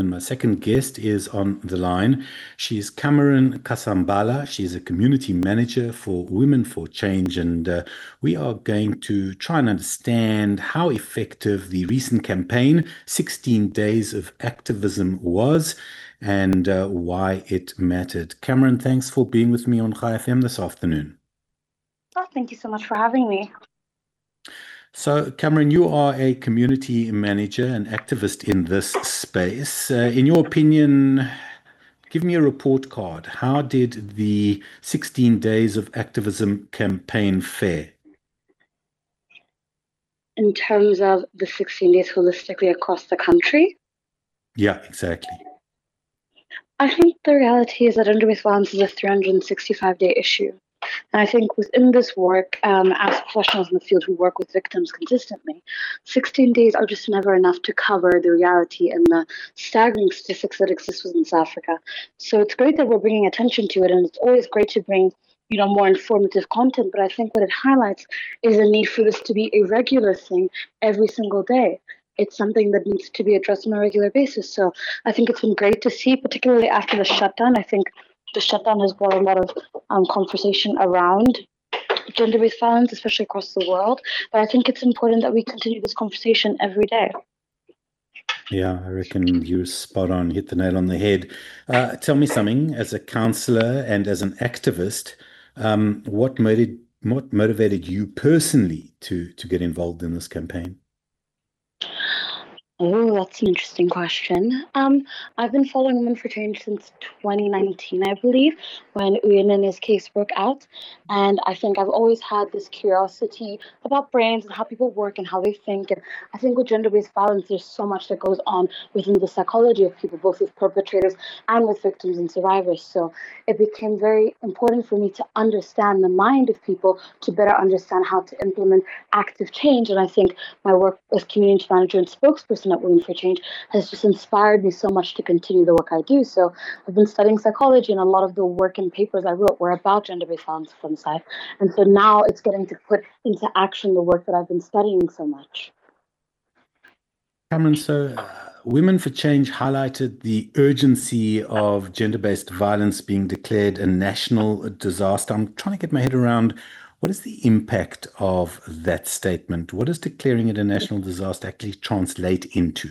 and my second guest is on the line. She's Cameron Kasambala. She's a community manager for Women for Change, and we are going to try and understand how effective the recent campaign, 16 Days of Activism, was and why it mattered. Cameron, thanks for being with me on Chai FM this afternoon. Oh, thank you so much for having me. So, Cameron, you are a community manager and activist in this space. In your opinion, give me a report card. How did the 16 Days of Activism campaign fare? In terms of the 16 days holistically across the country? Yeah, exactly. I think the reality is that gender-based violence is a 365-day issue. And I think within this work, as professionals in the field who work with victims consistently, 16 days are just never enough to cover the reality and the staggering statistics that exist within South Africa. So it's great that we're bringing attention to it, and it's always great to bring more informative content. But I think what it highlights is the need for this to be a regular thing every single day. It's something that needs to be addressed on a regular basis. So I think it's been great to see, particularly after the shutdown. I think the shutdown has brought a lot of conversation around gender-based violence, especially across the world. But I think it's important that we continue this conversation every day. Yeah, I reckon you're spot on, hit the nail on the head. Tell me something, as a counselor and as an activist, what motivated you personally to get involved in this campaign? Oh, that's an interesting question. I've been following Women for Change since 2019, I believe, when Uyinen's case broke out. And I think I've always had this curiosity about brains and how people work and how they think. And I think with gender-based violence, there's so much that goes on within the psychology of people, both with perpetrators and with victims and survivors. So it became very important for me to understand the mind of people to better understand how to implement active change. And I think my work as community manager and spokesperson at Women for Change has just inspired me so much to continue the work I do. So I've been studying psychology, and a lot of the work and papers I wrote were about gender-based violence from femicide. And so now it's getting to put into action the work that I've been studying so much. Cameron, so Women for Change highlighted the urgency of gender-based violence being declared a national disaster. I'm trying to get my head around what is the impact of that statement? What does declaring it a national disaster actually translate into?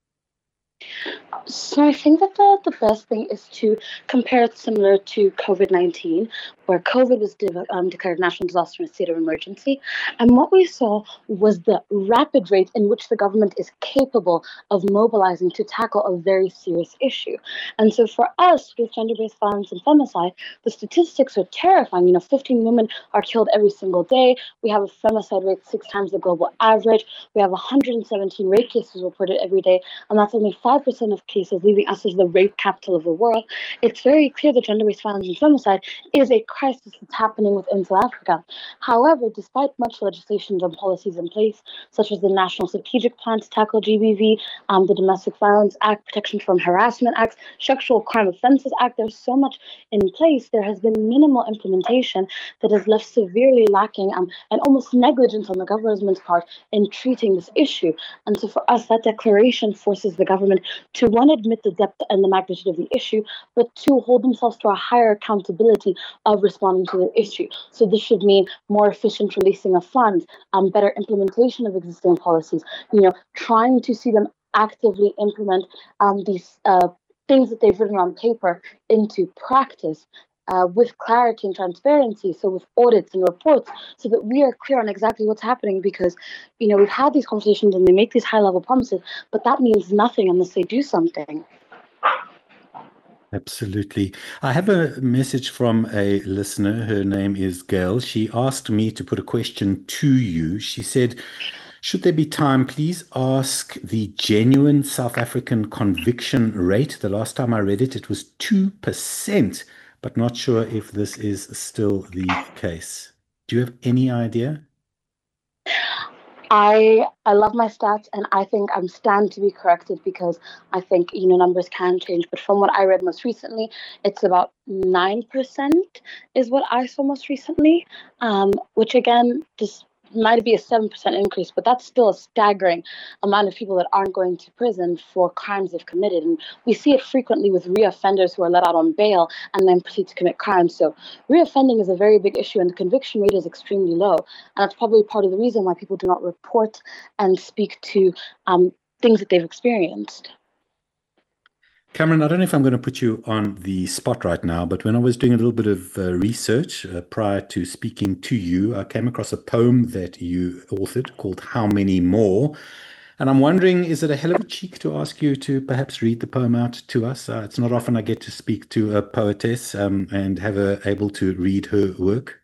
So I think that the best thing is to compare it similar to COVID-19, where COVID was declared a national disaster and a state of emergency. And what we saw was the rapid rate in which the government is capable of mobilizing to tackle a very serious issue. And so for us, with gender-based violence and femicide, the statistics are terrifying. 15 women are killed every single day. We have a femicide rate 6 times the global average. We have 117 rape cases reported every day, and that's only 5% of cases, leaving us as the rape capital of the world. It's very clear that gender-based violence and femicide is a crisis that's happening within South Africa. However, despite much legislation and policies in place, such as the National Strategic Plan to tackle GBV, the Domestic Violence Act, Protection from Harassment Act, Sexual Crime Offences Act, there's so much in place. There has been minimal implementation that has left severely lacking and almost negligence on the government's part in treating this issue. And so for us, that declaration forces the government to, one, admit the depth and the magnitude of the issue, but two, hold themselves to a higher accountability of responding to the issue. So this should mean more efficient releasing of funds, better implementation of existing policies, trying to see them actively implement these things that they've written on paper into practice. With clarity and transparency, so with audits and reports, so that we are clear on exactly what's happening, because, we've had these conversations and they make these high-level promises, but that means nothing unless they do something. Absolutely. I have a message from a listener. Her name is Gail. She asked me to put a question to you. She said, should there be time, please ask the genuine South African conviction rate. The last time I read it, it was 2%. But not sure if this is still the case. Do you have any idea? I love my stats, and I think I'm stand to be corrected, because I think numbers can change. But from what I read most recently, it's about 9% is what I saw most recently, which again just might be a 7% increase, but that's still a staggering amount of people that aren't going to prison for crimes they've committed. And we see it frequently with reoffenders who are let out on bail and then proceed to commit crimes. So reoffending is a very big issue, and the conviction rate is extremely low. And that's probably part of the reason why people do not report and speak to things that they've experienced. Cameron, I don't know if I'm going to put you on the spot right now, but when I was doing a little bit of research prior to speaking to you, I came across a poem that you authored called How Many More? And I'm wondering, is it a hell of a cheek to ask you to perhaps read the poem out to us? It's not often I get to speak to a poetess and have her able to read her work.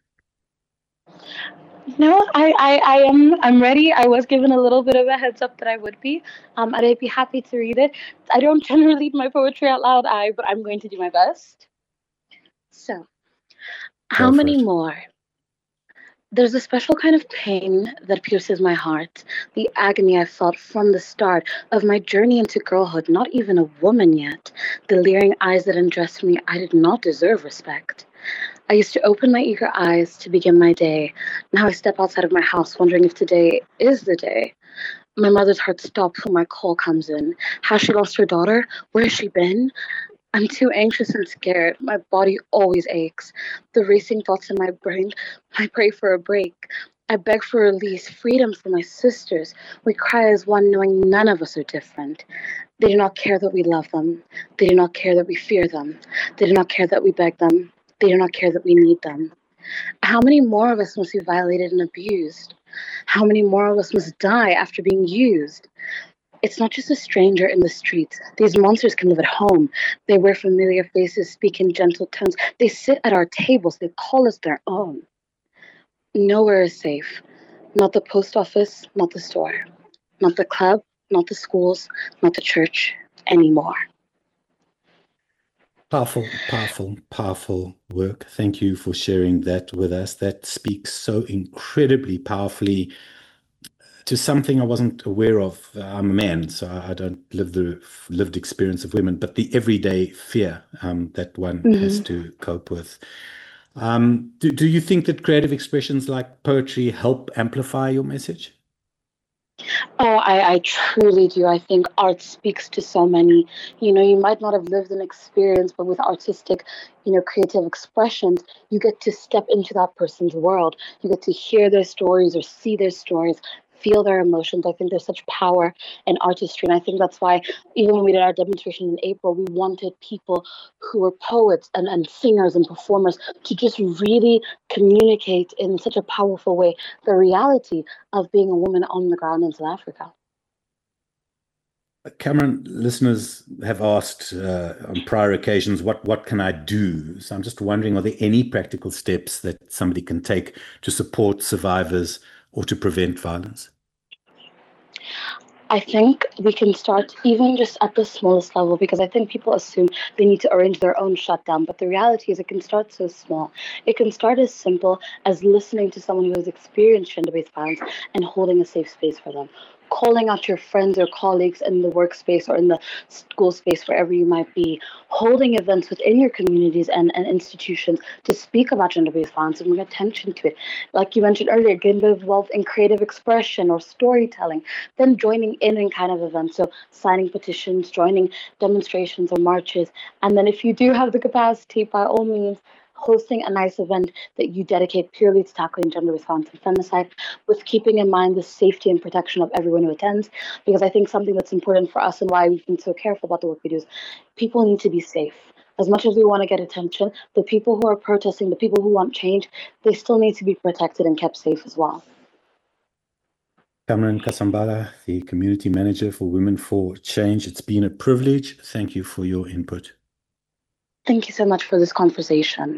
No, I'm ready. I was given a little bit of a heads up that I would be. And I'd be happy to read it. I don't generally read my poetry out loud, but I'm going to do my best. So, how Go for many it. more? There's a special kind of pain that pierces my heart, the agony I felt from the start of my journey into girlhood, not even a woman yet, the leering eyes that undressed me. I did not deserve respect. I used to open my eager eyes to begin my day. Now I step outside of my house wondering if today is the day. My mother's heart stops when my call comes in. Has she lost her daughter? Where has she been? I'm too anxious and scared. My body always aches. The racing thoughts in my brain, I pray for a break. I beg for release, freedom for my sisters. We cry as one, knowing none of us are different. They do not care that we love them. They do not care that we fear them. They do not care that we beg them. They do not care that we need them. How many more of us must be violated and abused? How many more of us must die after being used? It's not just a stranger in the streets. These monsters can live at home. They wear familiar faces, speak in gentle tones. They sit at our tables. They call us their own. Nowhere is safe. Not the post office, not the store, not the club, not the schools, not the church anymore. Powerful, powerful, powerful work. Thank you for sharing that with us. That speaks so incredibly powerfully to something I wasn't aware of. I'm a man, so I don't live the lived experience of women, but the everyday fear that one has Mm-hmm. to cope with. Do you think that creative expressions like poetry help amplify your message? Oh, I truly do. I think art speaks to so many. You might not have lived an experience, but with artistic, creative expressions, you get to step into that person's world. You get to hear their stories or see their stories, feel their emotions. I think there's such power in artistry. And I think that's why, even when we did our demonstration in April, we wanted people who were poets and singers and performers to just really communicate in such a powerful way the reality of being a woman on the ground in South Africa. Cameron, listeners have asked on prior occasions, what can I do? So I'm just wondering, are there any practical steps that somebody can take to support survivors or to prevent violence? I think we can start even just at the smallest level, because I think people assume they need to arrange their own shutdown. But the reality is, it can start so small. It can start as simple as listening to someone who has experienced gender based violence and holding a safe space for them. Calling out your friends or colleagues in the workspace or in the school space, wherever you might be, holding events within your communities and institutions to speak about gender based violence and bring attention to it. Like you mentioned earlier, getting involved in creative expression or storytelling, then joining in kind of events. So signing petitions, joining demonstrations or marches. And then if you do have the capacity, by all means, hosting a nice event that you dedicate purely to tackling gender-based violence and femicide, with keeping in mind the safety and protection of everyone who attends. Because I think something that's important for us and why we've been so careful about the work we do is people need to be safe. As much as we want to get attention, the people who are protesting, the people who want change, they still need to be protected and kept safe as well. Cameron Kasambala, the Community Manager for Women for Change. It's been a privilege. Thank you for your input. Thank you so much for this conversation.